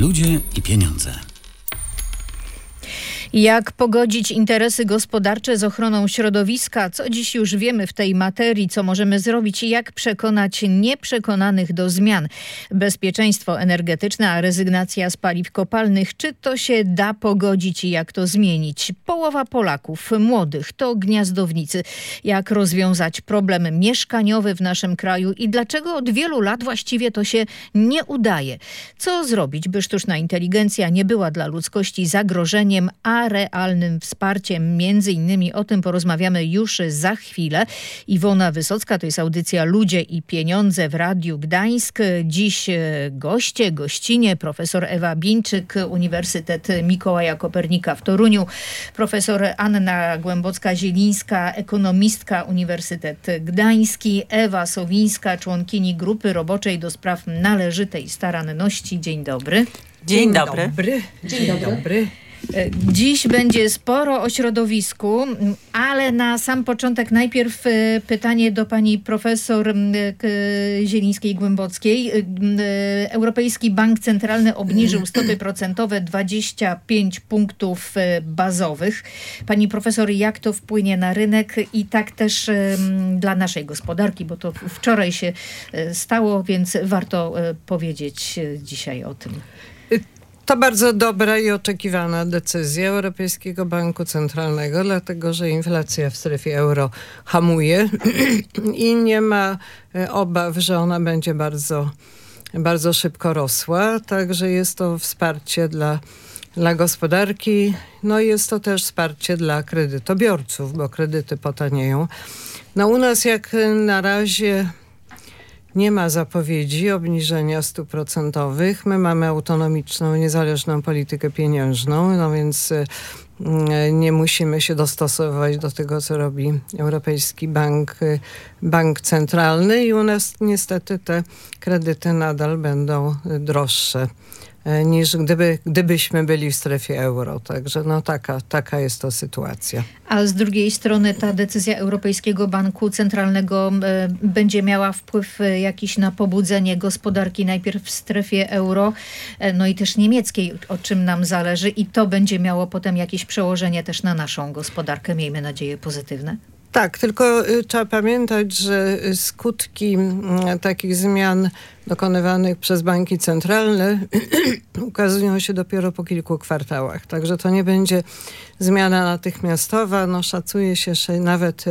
Ludzie i pieniądze. Jak pogodzić interesy gospodarcze z ochroną środowiska? Co dziś już wiemy w tej materii? Co możemy zrobić i jak przekonać nieprzekonanych do zmian? Bezpieczeństwo energetyczne, a rezygnacja z paliw kopalnych. Czy to się da pogodzić i jak to zmienić? Połowa Polaków młodych to gniazdownicy. Jak rozwiązać problem mieszkaniowy w naszym kraju i dlaczego od wielu lat właściwie to się nie udaje? Co zrobić, by sztuczna inteligencja nie była dla ludzkości zagrożeniem, a realnym wsparciem? Między innymi o tym porozmawiamy już za chwilę. Iwona Wysocka, to jest audycja Ludzie i Pieniądze w Radiu Gdańsk. Dziś gościnie, profesor Ewa Bińczyk, Uniwersytet Mikołaja Kopernika w Toruniu, profesor Anna Głębocka-Zielińska, ekonomistka, Uniwersytet Gdański, Ewa Sowińska, członkini Grupy Roboczej do spraw należytej staranności. Dzień dobry. Dzień dobry. Dzień dobry. Dziś będzie sporo o środowisku, ale na sam początek najpierw pytanie do pani profesor Zielińskiej-Głębockiej. Europejski Bank Centralny obniżył stopy procentowe 25 punktów bazowych. Pani profesor, jak to wpłynie na rynek i tak też dla naszej gospodarki, bo to wczoraj się stało, więc warto powiedzieć dzisiaj o tym. To bardzo dobra i oczekiwana decyzja Europejskiego Banku Centralnego, dlatego że inflacja w strefie euro hamuje i nie ma obaw, że ona będzie bardzo, bardzo szybko rosła. Także jest to wsparcie dla gospodarki. No jest to też wsparcie dla kredytobiorców, bo kredyty potanieją. No u nas jak na razie nie ma zapowiedzi obniżenia stóp procentowych. My mamy autonomiczną, niezależną politykę pieniężną, no więc nie musimy się dostosować do tego, co robi Europejski Bank Centralny i u nas niestety te kredyty nadal będą droższe niż gdybyśmy byli w strefie euro. Także no taka jest to sytuacja. A z drugiej strony ta decyzja Europejskiego Banku Centralnego będzie miała wpływ jakiś na pobudzenie gospodarki najpierw w strefie euro, no i też niemieckiej, o czym nam zależy, i to będzie miało potem jakieś przełożenie też na naszą gospodarkę, miejmy nadzieję pozytywne? Tak, tylko trzeba pamiętać, że skutki takich zmian dokonywanych przez banki centralne ukazują się dopiero po kilku kwartałach. Także to nie będzie zmiana natychmiastowa. No, szacuje się, że nawet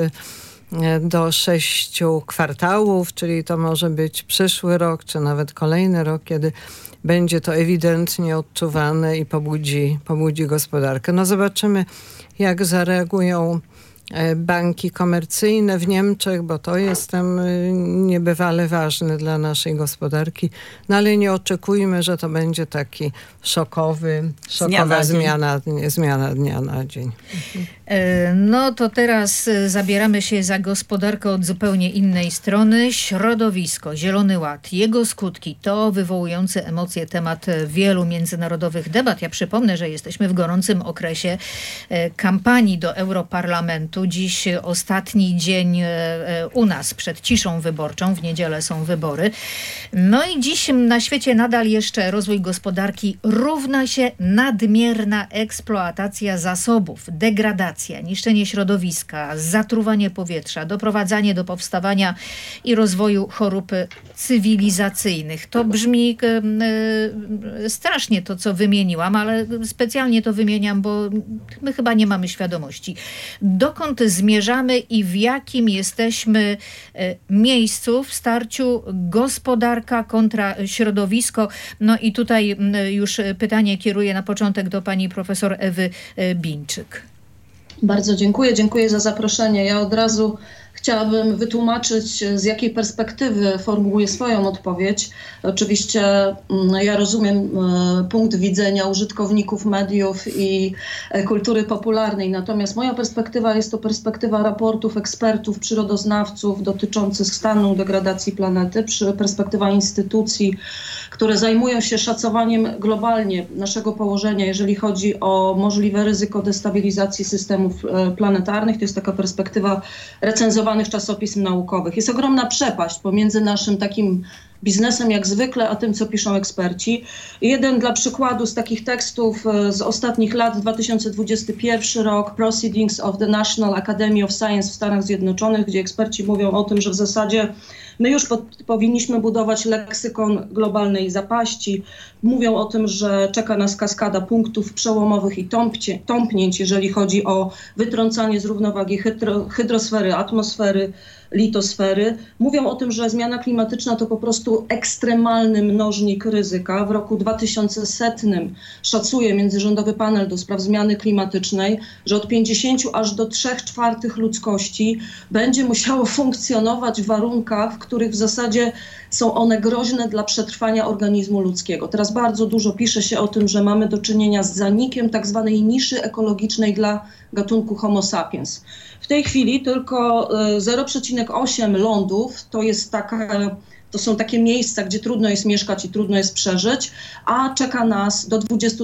do 6 kwartałów, czyli to może być przyszły rok, czy nawet kolejny rok, kiedy będzie to ewidentnie odczuwane i pobudzi gospodarkę. No zobaczymy, jak zareagują banki komercyjne w Niemczech, bo to jest tam niebywale ważne dla naszej gospodarki. No ale nie oczekujmy, że to będzie taki szokowa zmiana dnia na dzień. No to teraz zabieramy się za gospodarkę od zupełnie innej strony. Środowisko, Zielony Ład, jego skutki to wywołujący emocje temat wielu międzynarodowych debat. Ja przypomnę, że jesteśmy w gorącym okresie kampanii do Europarlamentu. Dziś ostatni dzień u nas przed ciszą wyborczą. W niedzielę są wybory. No i dziś na świecie nadal jeszcze rozwój gospodarki równa się nadmierna eksploatacja zasobów, degradacja, niszczenie środowiska, zatruwanie powietrza, doprowadzanie do powstawania i rozwoju chorób cywilizacyjnych. To brzmi strasznie to, co wymieniłam, ale specjalnie to wymieniam, bo my chyba nie mamy świadomości. Dokąd zmierzamy i w jakim jesteśmy miejscu w starciu gospodarka kontra środowisko? No i tutaj już pytanie kieruję na początek do pani profesor Ewy Bińczyk. Bardzo dziękuję. Dziękuję za zaproszenie. Ja od razu chciałabym wytłumaczyć, z jakiej perspektywy formułuję swoją odpowiedź. Oczywiście ja rozumiem punkt widzenia użytkowników mediów i kultury popularnej, natomiast moja perspektywa jest to perspektywa raportów ekspertów, przyrodoznawców dotyczących stanu degradacji planety, perspektywa instytucji, które zajmują się szacowaniem globalnie naszego położenia, jeżeli chodzi o możliwe ryzyko destabilizacji systemów planetarnych. To jest taka perspektywa recenzowanych czasopism naukowych. Jest ogromna przepaść pomiędzy naszym takim biznesem jak zwykle, a tym, co piszą eksperci. Jeden dla przykładu z takich tekstów z ostatnich lat, 2021 rok, Proceedings of the National Academy of Science w Stanach Zjednoczonych, gdzie eksperci mówią o tym, że w zasadzie my już powinniśmy budować leksykon globalnej zapaści. Mówią o tym, że czeka nas kaskada punktów przełomowych i tąpnięć, jeżeli chodzi o wytrącanie z równowagi hydrosfery, atmosfery, litosfery. Mówią o tym, że zmiana klimatyczna to po prostu ekstremalny mnożnik ryzyka. W roku 2100 szacuje Międzyrządowy Panel do Spraw Zmiany Klimatycznej, że od 50 aż do 3/4 ludzkości będzie musiało funkcjonować w warunkach, w których w zasadzie są one groźne dla przetrwania organizmu ludzkiego. Teraz bardzo dużo pisze się o tym, że mamy do czynienia z zanikiem tak zwanej niszy ekologicznej dla gatunku Homo sapiens. W tej chwili tylko 0,8 lądów to są takie miejsca, gdzie trudno jest mieszkać i trudno jest przeżyć, a czeka nas do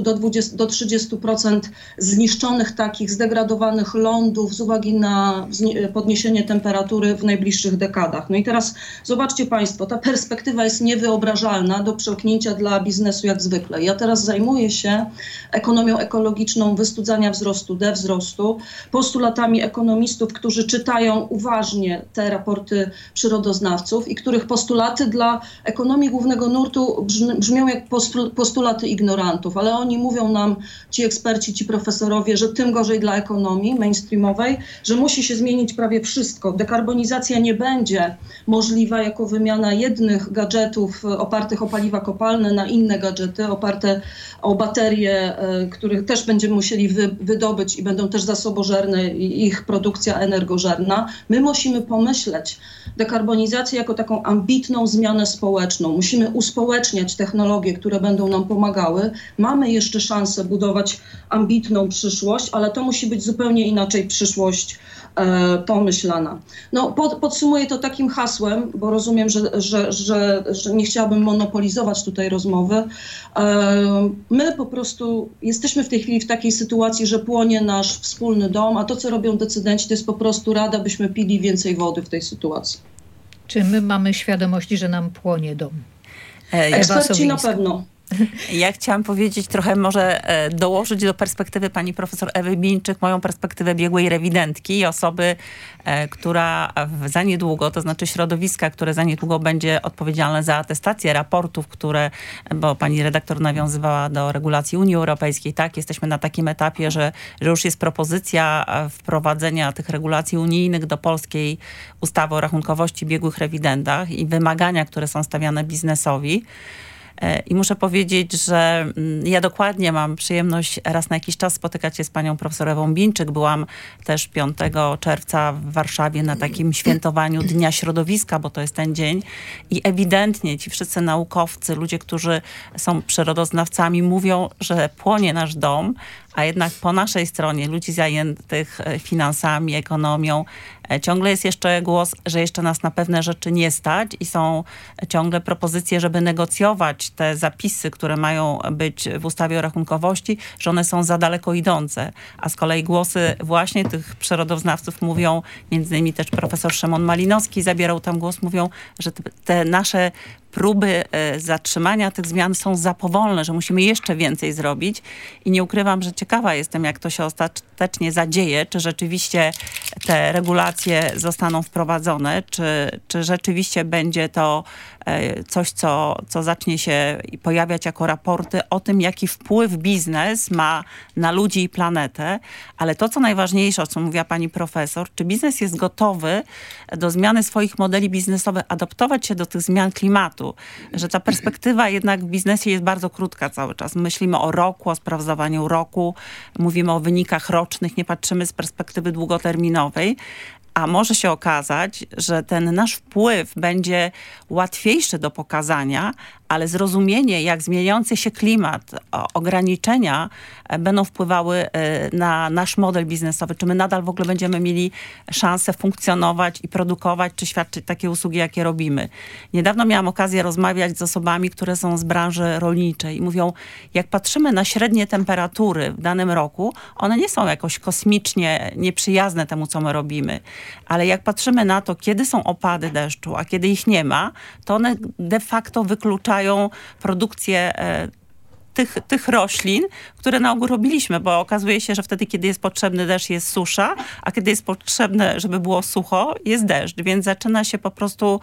30% zniszczonych takich zdegradowanych lądów z uwagi na podniesienie temperatury w najbliższych dekadach. No i teraz zobaczcie Państwo, ta perspektywa jest niewyobrażalna do przełknięcia dla biznesu jak zwykle. Ja teraz zajmuję się ekonomią ekologiczną wystudzania wzrostu, dewzrostu, postulatami ekonomistów, którzy czytają uważnie te raporty przyrodoznawców i których postulaty dla ekonomii głównego nurtu brzmią jak postulaty ignorantów, ale oni mówią nam, ci eksperci, ci profesorowie, że tym gorzej dla ekonomii mainstreamowej, że musi się zmienić prawie wszystko. Dekarbonizacja nie będzie możliwa jako wymiana jednych gadżetów opartych o paliwa kopalne na inne gadżety oparte o baterie, których też będziemy musieli wydobyć i będą też zasobożerne i ich produkcja energożerna. My musimy pomyśleć dekarbonizację jako taką ambitną zmianę społeczną. Musimy uspołeczniać technologie, które będą nam pomagały. Mamy jeszcze szansę budować ambitną przyszłość, ale to musi być zupełnie inaczej przyszłość pomyślana. No, podsumuję to takim hasłem, bo rozumiem, że nie chciałabym monopolizować tutaj rozmowy. My po prostu jesteśmy w tej chwili w takiej sytuacji, że płonie nasz wspólny dom, a to, co robią decydenci, to jest po prostu rada, byśmy pili więcej wody w tej sytuacji. Czy my mamy świadomość, że nam płonie dom? Eksperci na pewno. Ja chciałam powiedzieć trochę, może dołożyć do perspektywy pani profesor Ewy Bińczyk, moją perspektywę biegłej rewidentki i osoby, która za niedługo, to znaczy środowiska, które za niedługo będzie odpowiedzialne za atestację raportów, bo pani redaktor nawiązywała do regulacji Unii Europejskiej, tak, jesteśmy na takim etapie, że już jest propozycja wprowadzenia tych regulacji unijnych do polskiej ustawy o rachunkowości biegłych rewidentach i wymagania, które są stawiane biznesowi. I muszę powiedzieć, że ja dokładnie mam przyjemność raz na jakiś czas spotykać się z panią profesor Ewą Bińczyk. Byłam też 5 czerwca w Warszawie na takim świętowaniu Dnia Środowiska, bo to jest ten dzień. I ewidentnie ci wszyscy naukowcy, ludzie, którzy są przyrodoznawcami, mówią, że płonie nasz dom, a jednak po naszej stronie, ludzi zajętych finansami, ekonomią, ciągle jest jeszcze głos, że jeszcze nas na pewne rzeczy nie stać i są ciągle propozycje, żeby negocjować te zapisy, które mają być w ustawie o rachunkowości, że one są za daleko idące. A z kolei głosy właśnie tych przyrodoznawców mówią, między innymi też profesor Szymon Malinowski zabierał tam głos, mówią, że te nasze próby zatrzymania tych zmian są za powolne, że musimy jeszcze więcej zrobić i nie ukrywam, że ciekawa jestem, jak to się ostatecznie zadzieje, czy rzeczywiście te regulacje zostaną wprowadzone, czy rzeczywiście będzie to coś, co zacznie się pojawiać jako raporty o tym, jaki wpływ biznes ma na ludzi i planetę, ale to, co najważniejsze, o czym mówiła pani profesor, czy biznes jest gotowy do zmiany swoich modeli biznesowych, adaptować się do tych zmian klimatu, że ta perspektywa jednak w biznesie jest bardzo krótka cały czas. Myślimy o roku, o sprawozdawaniu roku, mówimy o wynikach rocznych, nie patrzymy z perspektywy długoterminowej, a może się okazać, że ten nasz wpływ będzie łatwiejszy do pokazania, ale zrozumienie, jak zmieniający się klimat, ograniczenia będą wpływały na nasz model biznesowy, czy my nadal w ogóle będziemy mieli szansę funkcjonować i produkować, czy świadczyć takie usługi, jakie robimy. Niedawno miałam okazję rozmawiać z osobami, które są z branży rolniczej i mówią, jak patrzymy na średnie temperatury w danym roku, one nie są jakoś kosmicznie nieprzyjazne temu, co my robimy, ale jak patrzymy na to, kiedy są opady deszczu, a kiedy ich nie ma, to one de facto wykluczają produkcję tych roślin, które na ogół robiliśmy, bo okazuje się, że wtedy, kiedy jest potrzebny deszcz, jest susza, a kiedy jest potrzebne, żeby było sucho, jest deszcz. Więc zaczyna się po prostu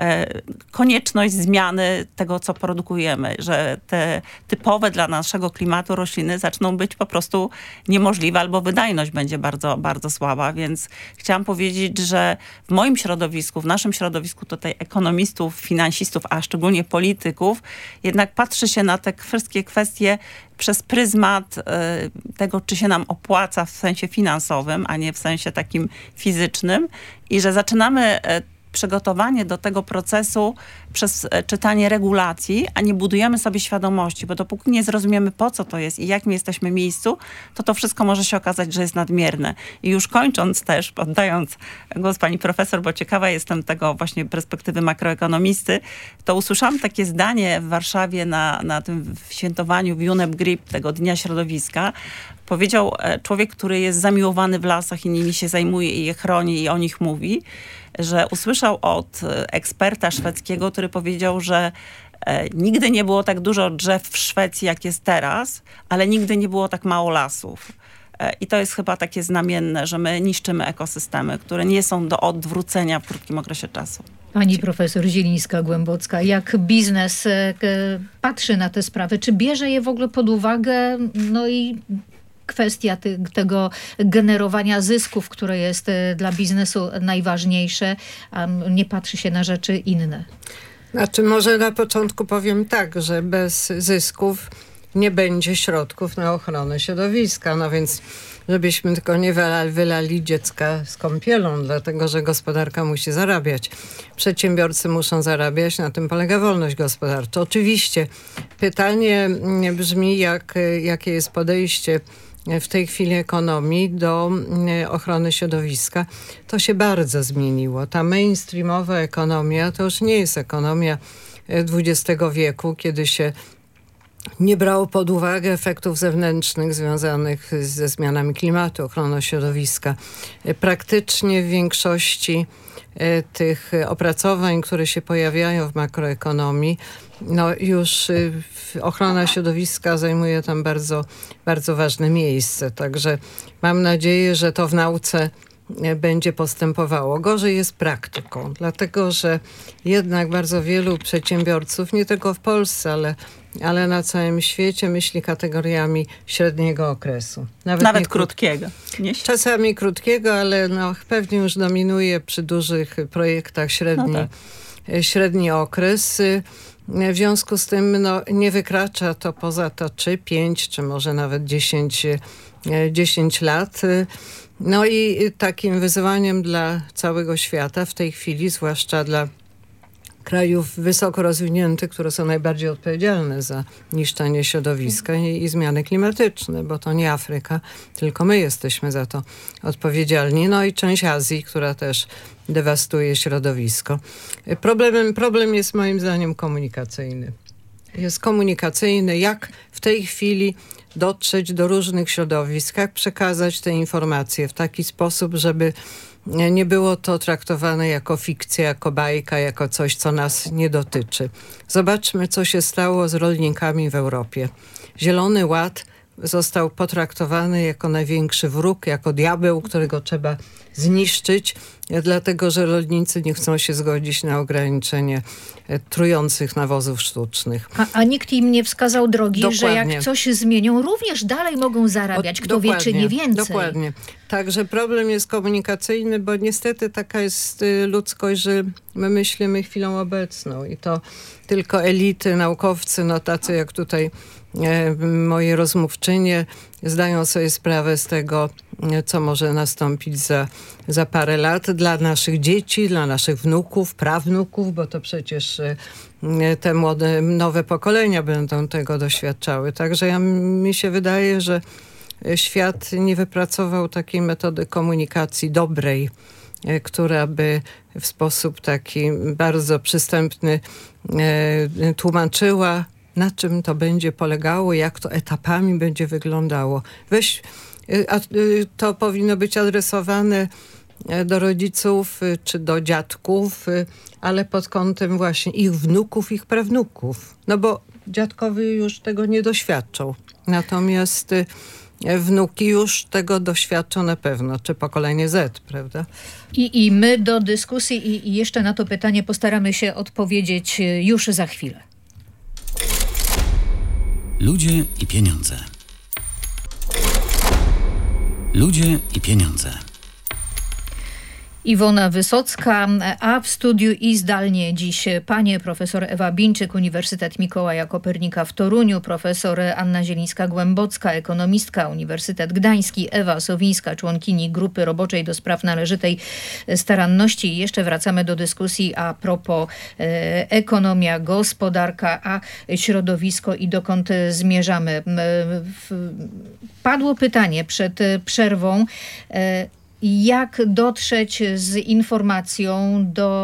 konieczność zmiany tego, co produkujemy, że te typowe dla naszego klimatu rośliny zaczną być po prostu niemożliwe, albo wydajność będzie bardzo, bardzo słaba. Więc chciałam powiedzieć, że w moim środowisku, w naszym środowisku tutaj ekonomistów, finansistów, a szczególnie polityków, jednak patrzy się na te wszystkie kwestie przez pryzmat tego, czy się nam opłaca w sensie finansowym, a nie w sensie takim fizycznym i że zaczynamy przygotowanie do tego procesu przez czytanie regulacji, a nie budujemy sobie świadomości, bo dopóki nie zrozumiemy, po co to jest i jak my jesteśmy w miejscu, to wszystko może się okazać, że jest nadmierne. I już kończąc też, oddając głos pani profesor, bo ciekawa jestem tego właśnie perspektywy makroekonomisty, to usłyszałam takie zdanie w Warszawie na tym świętowaniu w UNEP Grip, tego Dnia Środowiska. Powiedział człowiek, który jest zamiłowany w lasach i nimi się zajmuje i je chroni i o nich mówi, że usłyszał od eksperta szwedzkiego, który powiedział, że nigdy nie było tak dużo drzew w Szwecji, jak jest teraz, ale nigdy nie było tak mało lasów. I to jest chyba takie znamienne, że my niszczymy ekosystemy, które nie są do odwrócenia w krótkim okresie czasu. Pani profesor Zielińska-Głębocka, jak biznes patrzy na te sprawy? Czy bierze je w ogóle pod uwagę? No i kwestia tego generowania zysków, które jest dla biznesu najważniejsze, a nie patrzy się na rzeczy inne. Znaczy może na początku powiem tak, że bez zysków nie będzie środków na ochronę środowiska. No więc żebyśmy tylko nie wylali dziecka z kąpielą, dlatego że gospodarka musi zarabiać. Przedsiębiorcy muszą zarabiać, na tym polega wolność gospodarcza. Oczywiście pytanie brzmi, jakie jest podejście w tej chwili ekonomii do ochrony środowiska. To się bardzo zmieniło. Ta mainstreamowa ekonomia to już nie jest ekonomia XX wieku, kiedy się nie brało pod uwagę efektów zewnętrznych związanych ze zmianami klimatu, ochroną środowiska. Praktycznie w większości tych opracowań, które się pojawiają w makroekonomii, no już ochrona środowiska zajmuje tam bardzo, bardzo ważne miejsce. Także mam nadzieję, że to w nauce będzie postępowało. Gorzej jest praktyką, dlatego że jednak bardzo wielu przedsiębiorców, nie tylko w Polsce, ale na całym świecie myśli kategoriami średniego okresu. Nawet krótkiego. Czasami krótkiego, ale pewnie już dominuje przy dużych projektach średni okres. W związku z tym nie wykracza to poza to 3, 5 czy może nawet 10 lat. No i takim wyzwaniem dla całego świata w tej chwili, zwłaszcza dla krajów wysoko rozwiniętych, które są najbardziej odpowiedzialne za niszczenie środowiska i zmiany klimatyczne, bo to nie Afryka, tylko my jesteśmy za to odpowiedzialni. No i część Azji, która też dewastuje środowisko. Problem jest moim zdaniem komunikacyjny. Jest komunikacyjny, jak w tej chwili dotrzeć do różnych środowisk, jak przekazać te informacje w taki sposób, żeby nie było to traktowane jako fikcja, jako bajka, jako coś, co nas nie dotyczy. Zobaczmy, co się stało z rolnikami w Europie. Zielony Ład został potraktowany jako największy wróg, jako diabeł, którego trzeba zniszczyć, dlatego że rolnicy nie chcą się zgodzić na ograniczenie trujących nawozów sztucznych. A nikt im nie wskazał drogi, dokładnie, że jak coś zmienią, również dalej mogą zarabiać. Kto wie, czy nie więcej. Dokładnie. Także problem jest komunikacyjny, bo niestety taka jest ludzkość, że my myślimy chwilą obecną i to tylko elity, naukowcy, tacy jak tutaj moje rozmówczynie, zdają sobie sprawę z tego, co może nastąpić za parę lat dla naszych dzieci, dla naszych wnuków, prawnuków, bo to przecież te młode, nowe pokolenia będą tego doświadczały. Także mi się wydaje, że świat nie wypracował takiej metody komunikacji dobrej, która by w sposób taki bardzo przystępny tłumaczyła, na czym to będzie polegało, jak to etapami będzie wyglądało. To powinno być adresowane do rodziców czy do dziadków, ale pod kątem właśnie ich wnuków, ich prawnuków. No bo dziadkowie już tego nie doświadczą. Natomiast wnuki już tego doświadczą na pewno, czy pokolenie Z, prawda? I my do dyskusji i jeszcze na to pytanie postaramy się odpowiedzieć już za chwilę. Ludzie i pieniądze. Ludzie i pieniądze. Iwona Wysocka, a w studiu i zdalnie dziś panie profesor Ewa Bińczyk, Uniwersytet Mikołaja Kopernika w Toruniu, profesor Anna Zielińska-Głębocka, ekonomistka, Uniwersytet Gdański, Ewa Sowińska, członkini Grupy Roboczej do Spraw Należytej Staranności. I jeszcze wracamy do dyskusji a propos ekonomia, gospodarka, a środowisko i dokąd zmierzamy. Padło pytanie przed przerwą, jak dotrzeć z informacją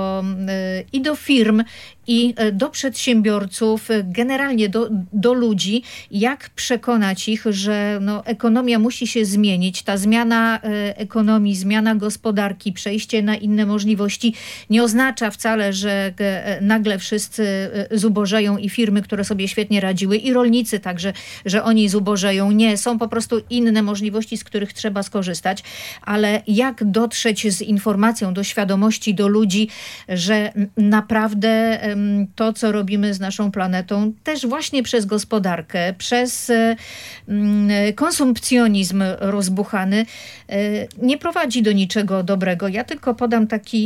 i do firm, i do przedsiębiorców, generalnie do ludzi, jak przekonać ich, że ekonomia musi się zmienić. Ta zmiana ekonomii, zmiana gospodarki, przejście na inne możliwości nie oznacza wcale, że nagle wszyscy zubożeją i firmy, które sobie świetnie radziły, i rolnicy także, że oni zubożeją. Nie, są po prostu inne możliwości, z których trzeba skorzystać. Ale jak dotrzeć z informacją do świadomości, do ludzi, że naprawdę to, co robimy z naszą planetą, też właśnie przez gospodarkę, przez konsumpcjonizm rozbuchany, nie prowadzi do niczego dobrego. Ja tylko podam taki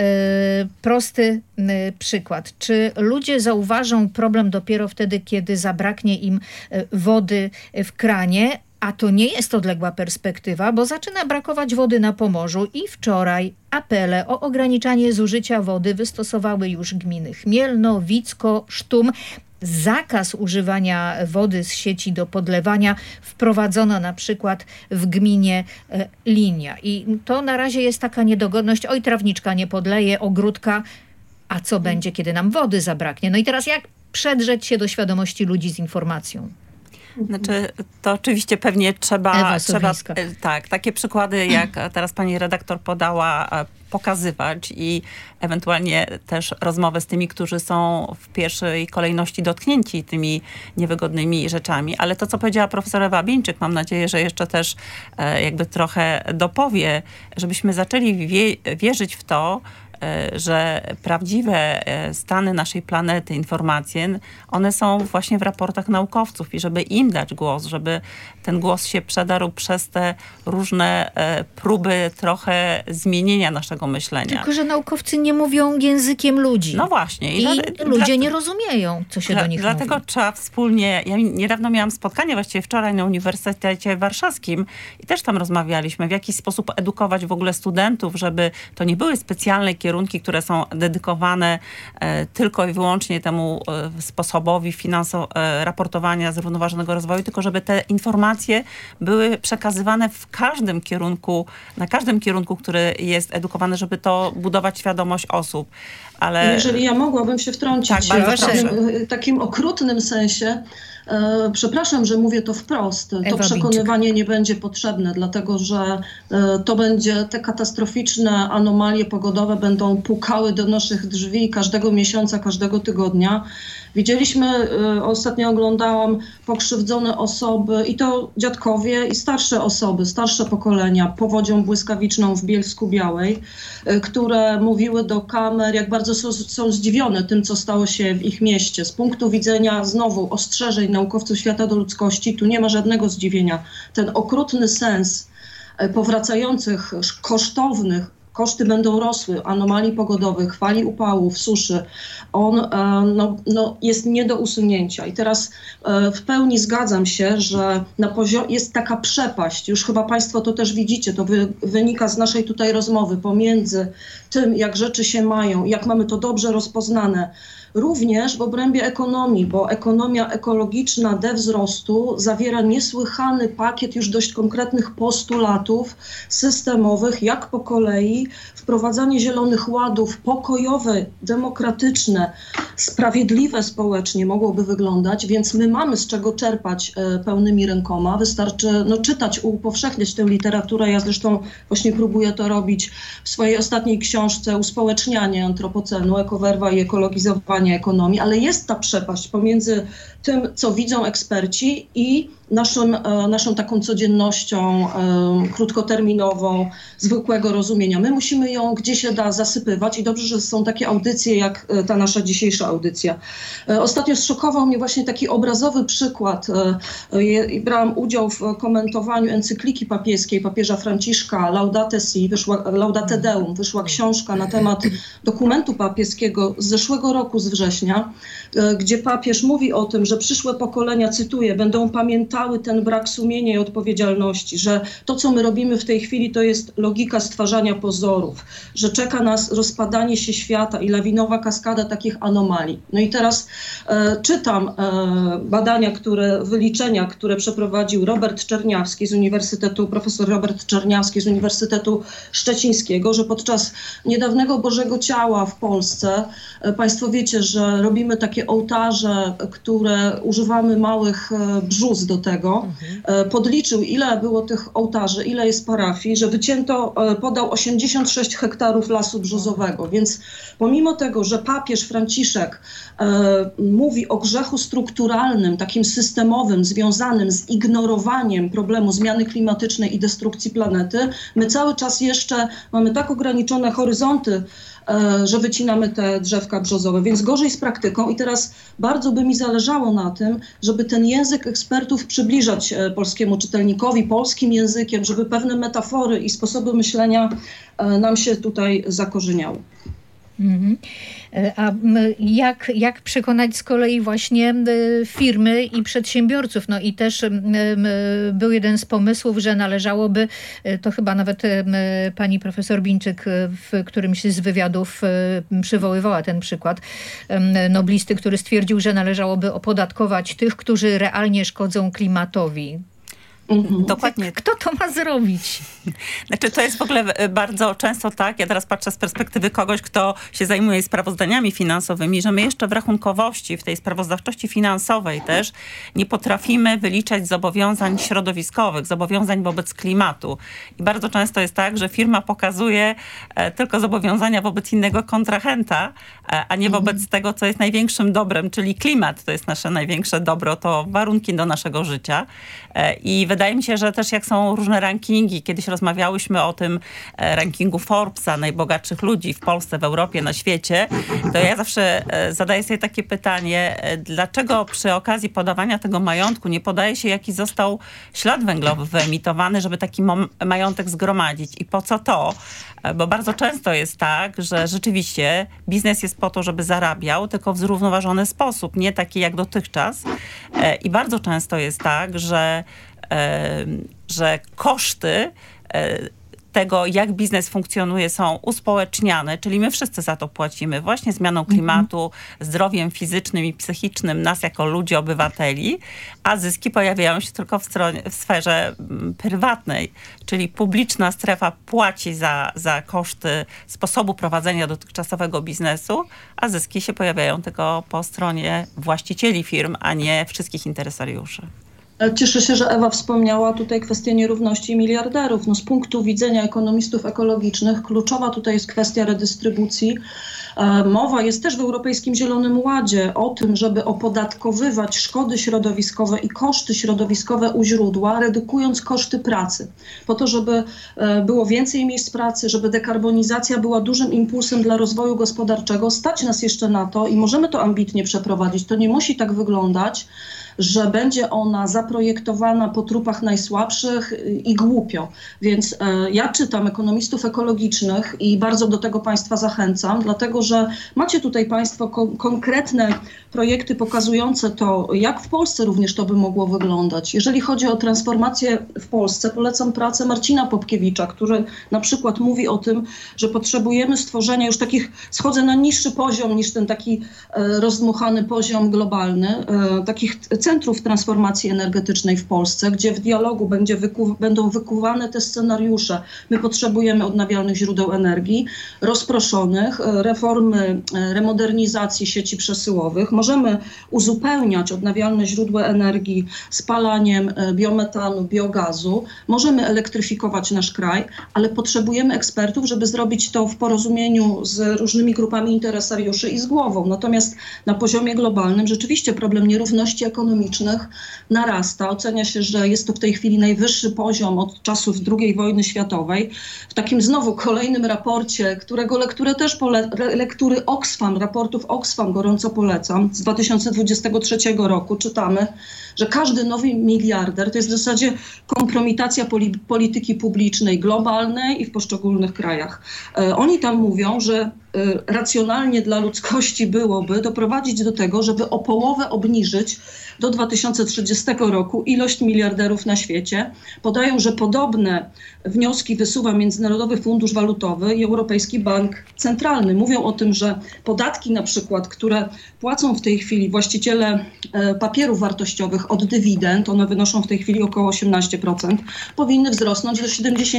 prosty przykład. Czy ludzie zauważą problem dopiero wtedy, kiedy zabraknie im wody w kranie? A to nie jest odległa perspektywa, bo zaczyna brakować wody na Pomorzu i wczoraj apele o ograniczanie zużycia wody wystosowały już gminy Chmielno, Wicko, Sztum. Zakaz używania wody z sieci do podlewania wprowadzono na przykład w gminie Linia. I to na razie jest taka niedogodność. Oj, trawniczka nie podleje, ogródka. A co będzie, kiedy nam wody zabraknie? No i teraz jak przedrzeć się do świadomości ludzi z informacją? Znaczy, to oczywiście pewnie trzeba tak, takie przykłady, jak teraz pani redaktor podała, pokazywać i ewentualnie też rozmowę z tymi, którzy są w pierwszej kolejności dotknięci tymi niewygodnymi rzeczami. Ale to, co powiedziała profesor Ewa Bińczyk, mam nadzieję, że jeszcze też jakby trochę dopowie, żebyśmy zaczęli wierzyć w to, że prawdziwe stany naszej planety, informacje, one są właśnie w raportach naukowców i żeby im dać głos, żeby ten głos się przedarł przez te różne próby trochę zmienienia naszego myślenia. Tylko, że naukowcy nie mówią językiem ludzi. No właśnie. I ludzie nie rozumieją, co się do nich dlatego mówi. Trzeba wspólnie... Ja niedawno miałam spotkanie, właściwie wczoraj na Uniwersytecie Warszawskim i też tam rozmawialiśmy, w jaki sposób edukować w ogóle studentów, żeby to nie były specjalne kierunki, które są dedykowane tylko i wyłącznie temu sposobowi raportowania zrównoważonego rozwoju, tylko żeby te informacje były przekazywane w każdym kierunku, na każdym kierunku, który jest edukowany, żeby to budować świadomość osób. Ale... Jeżeli ja mogłabym się wtrącić tak, w takim okrutnym sensie, przepraszam, że mówię to wprost, to przekonywanie nie będzie potrzebne, dlatego że to będzie, te katastroficzne anomalie pogodowe będą pukały do naszych drzwi każdego miesiąca, każdego tygodnia. Widzieliśmy, ostatnio oglądałam pokrzywdzone osoby i to dziadkowie i starsze osoby, starsze pokolenia powodzią błyskawiczną w Bielsku-Białej, które mówiły do kamer, jak bardzo są zdziwione tym, co stało się w ich mieście. Z punktu widzenia znowu ostrzeżeń naukowców świata do ludzkości, tu nie ma żadnego zdziwienia. Ten okrutny sens powracających kosztownych koszty będą rosły, anomalii pogodowych, fali upałów, suszy, on jest nie do usunięcia. I teraz w pełni zgadzam się, że jest taka przepaść, już chyba Państwo to też widzicie, to wynika z naszej tutaj rozmowy, pomiędzy tym, jak rzeczy się mają, jak mamy to dobrze rozpoznane, również w obrębie ekonomii, bo ekonomia ekologiczna wzrostu zawiera niesłychany pakiet już dość konkretnych postulatów systemowych, jak po kolei wprowadzanie zielonych ładów pokojowe, demokratyczne, sprawiedliwe społecznie mogłoby wyglądać, więc my mamy z czego czerpać pełnymi rękoma. Wystarczy czytać, upowszechniać tę literaturę. Ja zresztą właśnie próbuję to robić w swojej ostatniej książce Uspołecznianie antropocenu, ekowerwa i ekologizowanie ekonomii, ale jest ta przepaść pomiędzy tym, co widzą eksperci i naszą taką codziennością krótkoterminową, zwykłego rozumienia. My musimy ją gdzie się da zasypywać i dobrze, że są takie audycje jak ta nasza dzisiejsza audycja. Ostatnio zszokował mnie właśnie taki obrazowy przykład. Brałam udział w komentowaniu encykliki papieskiej papieża Franciszka Laudate Deum. Wyszła książka na temat dokumentu papieskiego z zeszłego roku, z września, gdzie papież mówi o tym, że przyszłe pokolenia, cytuję, będą pamiętały ten brak sumienia i odpowiedzialności, że to, co my robimy w tej chwili, to jest logika stwarzania pozorów, że czeka nas rozpadanie się świata i lawinowa kaskada takich anomalii. No i teraz czytam wyliczenia, które przeprowadził profesor Robert Czerniawski z Uniwersytetu Szczecińskiego, że podczas niedawnego Bożego Ciała w Polsce, Państwo wiecie, że robimy takie ołtarze, które używamy małych brzus do tego, podliczył, ile było tych ołtarzy, ile jest parafii, że podał 86 hektarów lasu brzozowego. Więc pomimo tego, że papież Franciszek mówi o grzechu strukturalnym, takim systemowym, związanym z ignorowaniem problemu zmiany klimatycznej i destrukcji planety, my cały czas jeszcze mamy tak ograniczone horyzonty, że wycinamy te drzewka brzozowe, więc gorzej z praktyką i teraz bardzo by mi zależało na tym, żeby ten język ekspertów przybliżać polskiemu czytelnikowi, polskim językiem, żeby pewne metafory i sposoby myślenia nam się tutaj zakorzeniały. A jak przekonać z kolei właśnie firmy i przedsiębiorców? No i też był jeden z pomysłów, że należałoby, to chyba nawet pani profesor Bińczyk w którymś z wywiadów przywoływała ten przykład noblisty, który stwierdził, że należałoby opodatkować tych, którzy realnie szkodzą klimatowi. Dokładnie. Kto to ma zrobić? Znaczy, to jest w ogóle bardzo często tak, ja teraz patrzę z perspektywy kogoś, kto się zajmuje sprawozdaniami finansowymi, że my jeszcze w rachunkowości, w tej sprawozdawczości finansowej też nie potrafimy wyliczać zobowiązań środowiskowych, zobowiązań wobec klimatu. I bardzo często jest tak, że firma pokazuje tylko zobowiązania wobec innego kontrahenta, a nie wobec tego, co jest największym dobrem, czyli klimat. To jest nasze największe dobro, to warunki do naszego życia. I wydaje mi się, że też jak są różne rankingi, kiedyś rozmawiałyśmy o tym rankingu Forbesa, najbogatszych ludzi w Polsce, w Europie, na świecie, to ja zawsze zadaję sobie takie pytanie, dlaczego przy okazji podawania tego majątku nie podaje się, jaki został ślad węglowy wyemitowany, żeby taki majątek zgromadzić i po co to? Bo bardzo często jest tak, że rzeczywiście biznes jest po to, żeby zarabiał, tylko w zrównoważony sposób, nie taki jak dotychczas. I bardzo często jest tak, że koszty tego, jak biznes funkcjonuje, są uspołeczniane, czyli my wszyscy za to płacimy właśnie zmianą klimatu, zdrowiem fizycznym i psychicznym nas jako ludzi, obywateli, a zyski pojawiają się tylko w sferze prywatnej, czyli publiczna strefa płaci za koszty sposobu prowadzenia dotychczasowego biznesu, a zyski się pojawiają tylko po stronie właścicieli firm, a nie wszystkich interesariuszy. Cieszę się, że Ewa wspomniała tutaj kwestię nierówności miliarderów. No, z punktu widzenia ekonomistów ekologicznych kluczowa tutaj jest kwestia redystrybucji Mowa jest też w Europejskim Zielonym Ładzie o tym, żeby opodatkowywać szkody środowiskowe i koszty środowiskowe u źródła, redukując koszty pracy. Po to, żeby było więcej miejsc pracy, żeby dekarbonizacja była dużym impulsem dla rozwoju gospodarczego. Stać nas jeszcze na to i możemy to ambitnie przeprowadzić. To nie musi tak wyglądać, że będzie ona zaprojektowana po trupach najsłabszych i głupio. Więc ja czytam ekonomistów ekologicznych i bardzo do tego Państwa zachęcam, dlatego że macie tutaj Państwo konkretne projekty pokazujące to, jak w Polsce również to by mogło wyglądać. Jeżeli chodzi o transformację w Polsce, polecam pracę Marcina Popkiewicza, który na przykład mówi o tym, że potrzebujemy stworzenia już takich, schodzę na niższy poziom niż ten taki rozdmuchany poziom globalny, takich centrów transformacji energetycznej w Polsce, gdzie w dialogu będą wykuwane te scenariusze. My potrzebujemy odnawialnych źródeł energii, rozproszonych, reformy, remodernizacji sieci przesyłowych. Możemy uzupełniać odnawialne źródła energii spalaniem biometanu, biogazu. Możemy elektryfikować nasz kraj, ale potrzebujemy ekspertów, żeby zrobić to w porozumieniu z różnymi grupami interesariuszy i z głową. Natomiast na poziomie globalnym rzeczywiście problem nierówności ekonomicznych narasta. Ocenia się, że jest to w tej chwili najwyższy poziom od czasów II wojny światowej. W takim znowu kolejnym raporcie, którego lektury Oxfam, raportów Oxfam gorąco polecam, z 2023 roku czytamy, że każdy nowy miliarder to jest w zasadzie kompromitacja polityki publicznej globalnej i w poszczególnych krajach. Oni tam mówią, że racjonalnie dla ludzkości byłoby doprowadzić do tego, żeby o połowę obniżyć do 2030 roku ilość miliarderów na świecie. Podają, że podobne wnioski wysuwa Międzynarodowy Fundusz Walutowy i Europejski Bank Centralny. Mówią o tym, że podatki na przykład, które płacą w tej chwili właściciele papierów wartościowych od dywidend, one wynoszą w tej chwili około 18%, powinny wzrosnąć do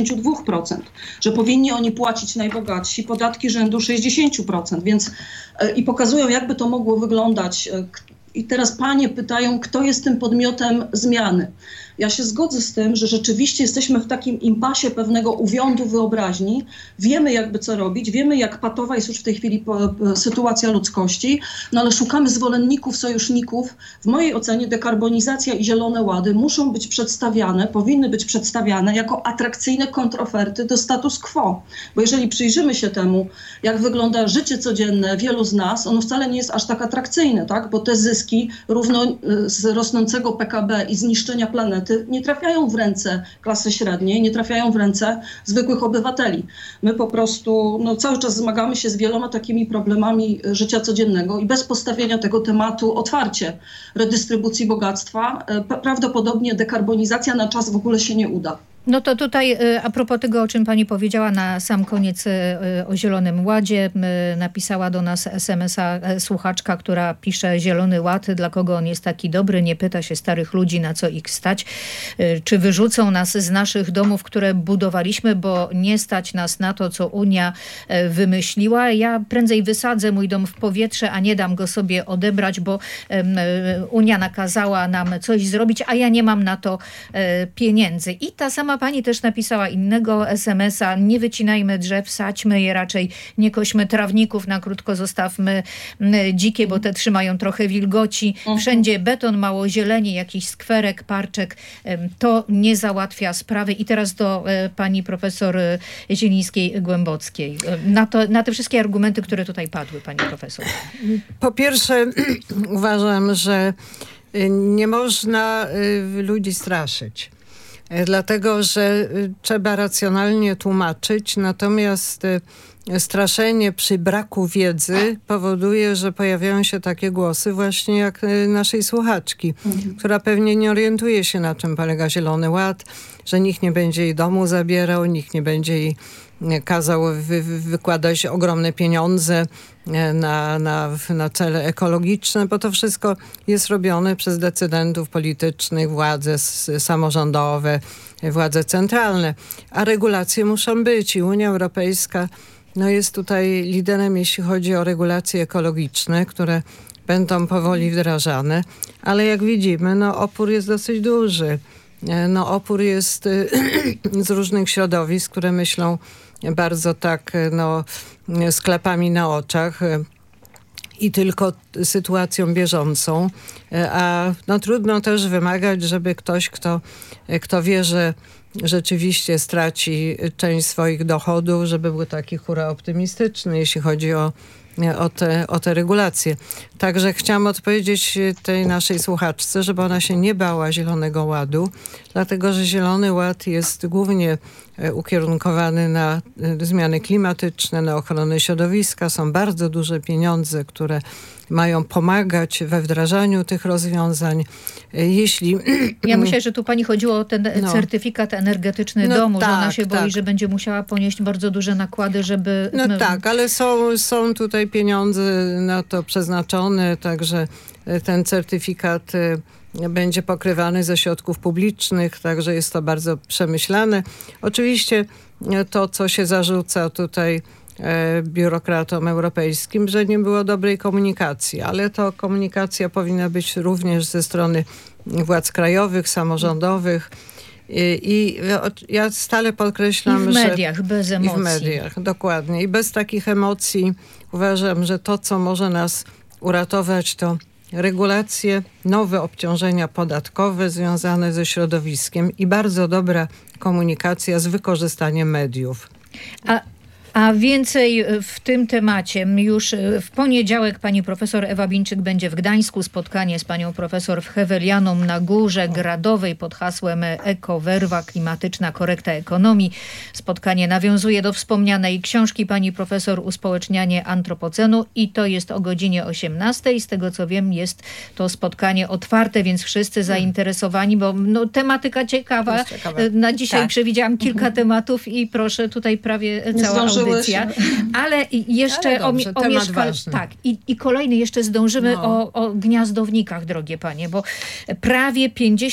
72%, że powinni oni płacić najbogatsi podatki rzędu 60%, więc i pokazują, jakby to mogło wyglądać. I teraz panie pytają, kto jest tym podmiotem zmiany. Ja się zgodzę z tym, że rzeczywiście jesteśmy w takim impasie pewnego uwiądu wyobraźni. Wiemy jakby co robić, wiemy jak patowa jest już w tej chwili sytuacja ludzkości, no ale szukamy zwolenników, sojuszników. W mojej ocenie dekarbonizacja i zielone łady muszą być przedstawiane, powinny być przedstawiane jako atrakcyjne kontroferty do status quo. Bo jeżeli przyjrzymy się temu, jak wygląda życie codzienne wielu z nas, ono wcale nie jest aż tak atrakcyjne, tak? Bo te zyski równo z rosnącego PKB i zniszczenia planety nie trafiają w ręce klasy średniej, nie trafiają w ręce zwykłych obywateli. My po prostu cały czas zmagamy się z wieloma takimi problemami życia codziennego i bez postawienia tego tematu otwarcie redystrybucji bogactwa prawdopodobnie dekarbonizacja na czas w ogóle się nie uda. No to tutaj a propos tego, o czym pani powiedziała na sam koniec o Zielonym Ładzie, napisała do nas SMS-a słuchaczka, która pisze: Zielony Ład, dla kogo on jest taki dobry? Nie pyta się starych ludzi, na co ich stać. Czy wyrzucą nas z naszych domów, które budowaliśmy, bo nie stać nas na to, co Unia wymyśliła? Ja prędzej wysadzę mój dom w powietrze, a nie dam go sobie odebrać, bo Unia nakazała nam coś zrobić, a ja nie mam na to pieniędzy. I ta sama pani też napisała innego SMS-a: nie wycinajmy drzew, sadźmy je raczej, nie kośmy trawników, na krótko zostawmy dzikie, bo te trzymają trochę wilgoci. Wszędzie beton, mało zieleni, jakiś skwerek, parczek. To nie załatwia sprawy. I teraz do pani profesor Zielińskiej-Głębockiej. Na te wszystkie argumenty, które tutaj padły, pani profesor. Po pierwsze uważam, że nie można ludzi straszyć. Dlatego, że trzeba racjonalnie tłumaczyć, natomiast straszenie przy braku wiedzy powoduje, że pojawiają się takie głosy właśnie jak naszej słuchaczki, która pewnie nie orientuje się, na czym polega Zielony Ład, że nikt nie będzie jej domu zabierał, nikt nie będzie jej kazał wykładać ogromne pieniądze na cele ekologiczne, bo to wszystko jest robione przez decydentów politycznych, władze samorządowe, władze centralne. A regulacje muszą być i Unia Europejska jest tutaj liderem, jeśli chodzi o regulacje ekologiczne, które będą powoli wdrażane, ale jak widzimy, opór jest dosyć duży. opór jest z różnych środowisk, które myślą bardzo tak z klapami na oczach i tylko sytuacją bieżącą. A trudno też wymagać, żeby ktoś, kto wie, że rzeczywiście straci część swoich dochodów, żeby był taki hura optymistyczny, jeśli chodzi o te regulacje. Także chciałam odpowiedzieć tej naszej słuchaczce, żeby ona się nie bała Zielonego Ładu, dlatego że Zielony Ład jest głównie ukierunkowany na zmiany klimatyczne, na ochronę środowiska. Są bardzo duże pieniądze, które mają pomagać we wdrażaniu tych rozwiązań. Ja myślę, że tu pani chodziło o ten certyfikat energetyczny domu, że ona się boi, że będzie musiała ponieść bardzo duże nakłady, żeby... Tak, ale są tutaj pieniądze na to przeznaczone, także ten certyfikat będzie pokrywany ze środków publicznych, także jest to bardzo przemyślane. Oczywiście to, co się zarzuca tutaj biurokratom europejskim, że nie było dobrej komunikacji, ale to komunikacja powinna być również ze strony władz krajowych, samorządowych. I ja stale podkreślam, że... I w mediach, bez emocji. I w mediach, dokładnie. I bez takich emocji uważam, że to, co może nas uratować, to regulacje, nowe obciążenia podatkowe związane ze środowiskiem i bardzo dobra komunikacja z wykorzystaniem mediów. A więcej w tym temacie już w poniedziałek pani profesor Ewa Bińczyk będzie w Gdańsku. Spotkanie z panią profesor w Hewelianą na Górze Gradowej pod hasłem Ekowerwa, klimatyczna korekta ekonomii. Spotkanie nawiązuje do wspomnianej książki pani profesor Uspołecznianie antropocenu i to jest o godzinie 18:00. Z tego co wiem, jest to spotkanie otwarte, więc wszyscy zainteresowani, bo tematyka ciekawa. Na dzisiaj przewidziałam kilka tematów i proszę, tutaj prawie cała audycja. Ale jeszcze o tak, i kolejny jeszcze zdążymy o gniazdownikach, drogie panie, bo prawie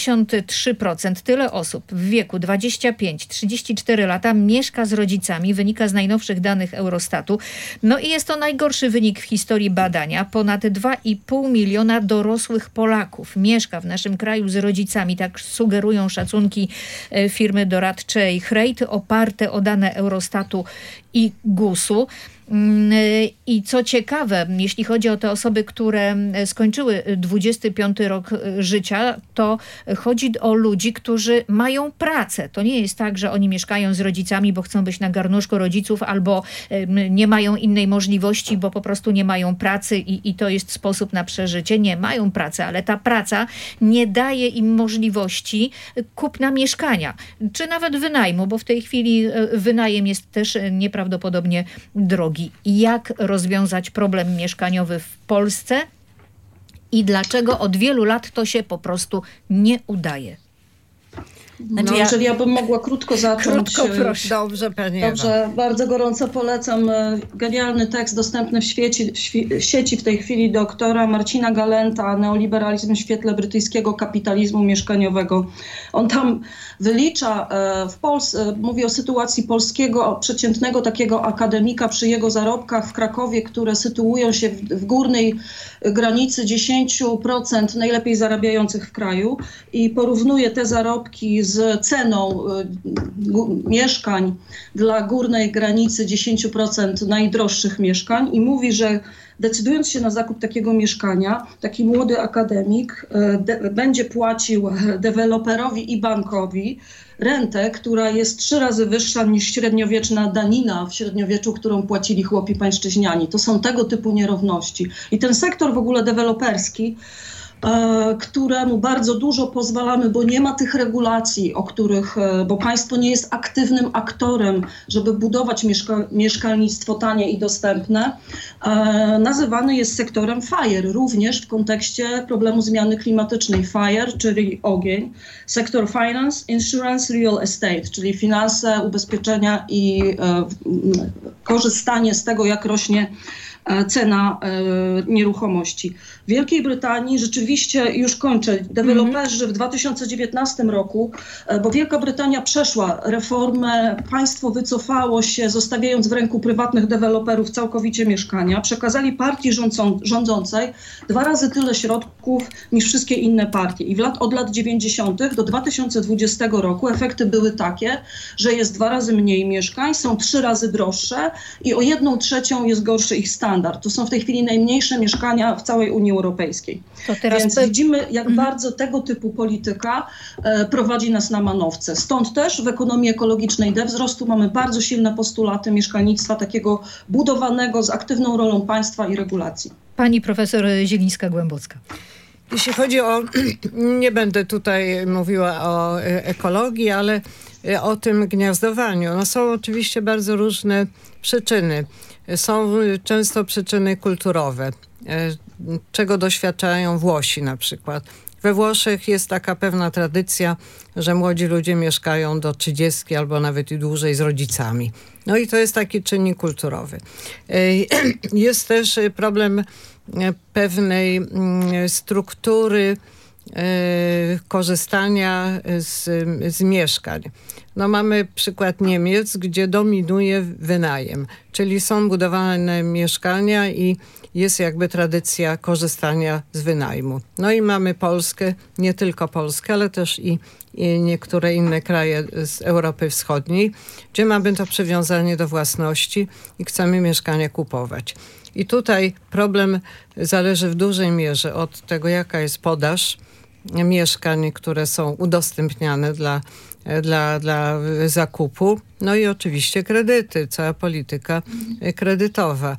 53% tyle osób w wieku 25-34 lata mieszka z rodzicami, wynika z najnowszych danych Eurostatu. I jest to najgorszy wynik w historii badania. Ponad 2,5 miliona dorosłych Polaków mieszka w naszym kraju z rodzicami, tak sugerują szacunki firmy doradczej Hrejt, oparte o dane Eurostatu i GUS-u. I co ciekawe, jeśli chodzi o te osoby, które skończyły 25 rok życia, to chodzi o ludzi, którzy mają pracę. To nie jest tak, że oni mieszkają z rodzicami, bo chcą być na garnuszku rodziców, albo nie mają innej możliwości, bo po prostu nie mają pracy i to jest sposób na przeżycie. Nie, mają pracę, ale ta praca nie daje im możliwości kupna mieszkania, czy nawet wynajmu, bo w tej chwili wynajem jest też nieprawdopodobnie drogi. Jak rozwiązać problem mieszkaniowy w Polsce i dlaczego od wielu lat to się po prostu nie udaje? Jeżeli ja bym mogła krótko zacząć. Krótko, proszę. Dobrze, pani Dobrze, bardzo gorąco polecam genialny tekst dostępny w sieci w tej chwili doktora Marcina Galenta, Neoliberalizm w świetle brytyjskiego kapitalizmu mieszkaniowego. On tam wylicza w Polsce, mówi o sytuacji polskiego przeciętnego takiego akademika przy jego zarobkach w Krakowie, które sytuują się w górnej granicy 10% najlepiej zarabiających w kraju i porównuje te zarobki z ceną mieszkań dla górnej granicy 10% najdroższych mieszkań i mówi, że decydując się na zakup takiego mieszkania, taki młody akademik będzie płacił deweloperowi i bankowi rentę, która jest 3 razy wyższa niż średniowieczna danina w średniowieczu, którą płacili chłopi pańszczyźniani. To są tego typu nierówności. I ten sektor w ogóle deweloperski, któremu bardzo dużo pozwalamy, bo nie ma tych regulacji, o których, bo państwo nie jest aktywnym aktorem, żeby budować mieszkalnictwo tanie i dostępne, nazywany jest sektorem FIRE, również w kontekście problemu zmiany klimatycznej. FIRE, czyli ogień, sektor Finance, Insurance, Real Estate, czyli finanse, ubezpieczenia i korzystanie z tego, jak rośnie cena nieruchomości. W Wielkiej Brytanii rzeczywiście, już kończę, deweloperzy w 2019 roku, bo Wielka Brytania przeszła reformę, państwo wycofało się, zostawiając w ręku prywatnych deweloperów całkowicie mieszkania, przekazali partii rządzącej 2 razy tyle środków niż wszystkie inne partie. I od lat 90. do 2020 roku efekty były takie, że jest 2 razy mniej mieszkań, są 3 razy droższe i o 1/3 jest gorszy ich standard. To są w tej chwili najmniejsze mieszkania w całej Unii Europejskiej. To teraz Więc widzimy, jak bardzo tego typu polityka prowadzi nas na manowce. Stąd też w ekonomii ekologicznej wzrostu mamy bardzo silne postulaty mieszkalnictwa takiego budowanego z aktywną rolą państwa i regulacji. Pani profesor Zielińska-Głębocka. Jeśli chodzi o, nie będę tutaj mówiła o ekologii, ale o tym gniazdowaniu. No są oczywiście bardzo różne przyczyny. Są często przyczyny kulturowe, czego doświadczają Włosi na przykład. We Włoszech jest taka pewna tradycja, że młodzi ludzie mieszkają do 30 albo nawet i dłużej z rodzicami. No i to jest taki czynnik kulturowy. Jest też problem pewnej struktury korzystania z mieszkań. No mamy przykład Niemiec, gdzie dominuje wynajem, czyli są budowane mieszkania i jest jakby tradycja korzystania z wynajmu. No i mamy Polskę, nie tylko Polskę, ale też i niektóre inne kraje z Europy Wschodniej, gdzie mamy to przywiązanie do własności i chcemy mieszkania kupować. I tutaj problem zależy w dużej mierze od tego, jaka jest podaż mieszkań, które są udostępniane dla zakupu. No i oczywiście kredyty, cała polityka kredytowa.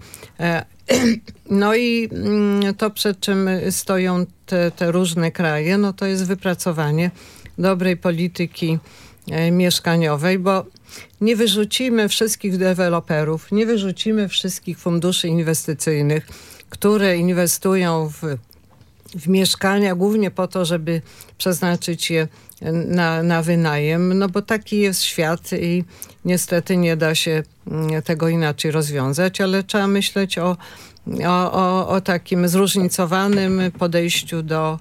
No i to, przed czym stoją te różne kraje, no to jest wypracowanie dobrej polityki mieszkaniowej, bo nie wyrzucimy wszystkich deweloperów, nie wyrzucimy wszystkich funduszy inwestycyjnych, które inwestują w mieszkania głównie po to, żeby przeznaczyć je na wynajem, no bo taki jest świat i niestety nie da się tego inaczej rozwiązać, ale trzeba myśleć o takim zróżnicowanym podejściu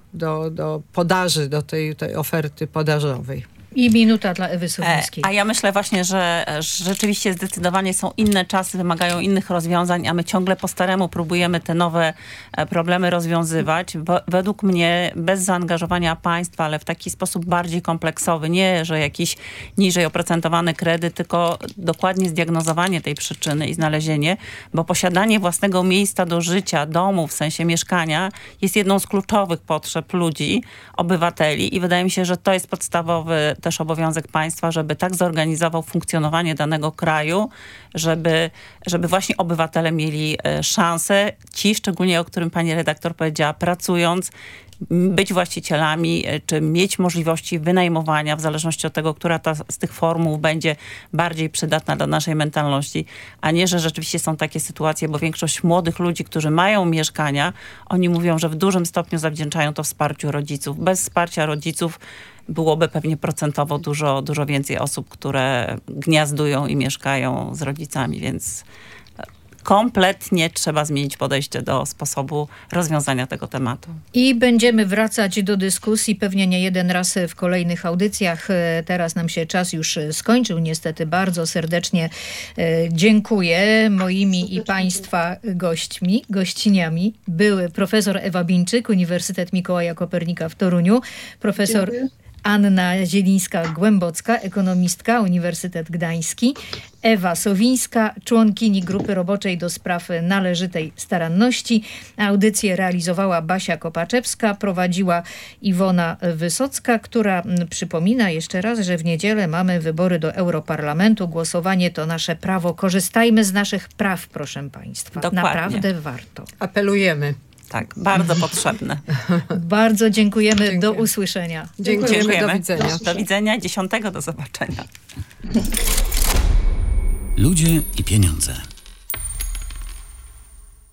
do podaży, do tej oferty podażowej. I minuta dla Ewy Sowińskiej. A ja myślę właśnie, że rzeczywiście zdecydowanie są inne czasy, wymagają innych rozwiązań, a my ciągle po staremu próbujemy te nowe problemy rozwiązywać. Według mnie bez zaangażowania państwa, ale w taki sposób bardziej kompleksowy. Nie, że jakiś niżej oprocentowany kredyt, tylko dokładnie zdiagnozowanie tej przyczyny i znalezienie, bo posiadanie własnego miejsca do życia, domu, w sensie mieszkania, jest jedną z kluczowych potrzeb ludzi, obywateli i wydaje mi się, że to jest podstawowy też obowiązek państwa, żeby tak zorganizował funkcjonowanie danego kraju, żeby właśnie obywatele mieli szansę, ci szczególnie, o którym pani redaktor powiedziała, pracując, być właścicielami, czy mieć możliwości wynajmowania, w zależności od tego, która z tych formuł będzie bardziej przydatna dla naszej mentalności, a nie, że rzeczywiście są takie sytuacje, bo większość młodych ludzi, którzy mają mieszkania, oni mówią, że w dużym stopniu zawdzięczają to wsparciu rodziców. Bez wsparcia rodziców byłoby pewnie procentowo dużo więcej osób, które gniazdują i mieszkają z rodzicami, więc kompletnie trzeba zmienić podejście do sposobu rozwiązania tego tematu. I będziemy wracać do dyskusji pewnie nie jeden raz w kolejnych audycjach. Teraz nam się czas już skończył. Niestety bardzo serdecznie dziękuję. Moimi i państwa gościniami były profesor Ewa Bińczyk, Uniwersytet Mikołaja Kopernika w Toruniu, profesor Anna Zielińska-Głębocka, ekonomistka, Uniwersytet Gdański, Ewa Sowińska, członkini Grupy Roboczej do Spraw Należytej Staranności. Audycję realizowała Basia Kopaczewska, prowadziła Iwona Wysocka, która przypomina jeszcze raz, że w niedzielę mamy wybory do Europarlamentu. Głosowanie to nasze prawo. Korzystajmy z naszych praw, proszę państwa. Dokładnie. Naprawdę warto. Apelujemy. Tak, bardzo potrzebne. Bardzo dziękujemy. Do usłyszenia. Dziękujemy. Do widzenia. Do widzenia. 10. Do zobaczenia. Ludzie i pieniądze.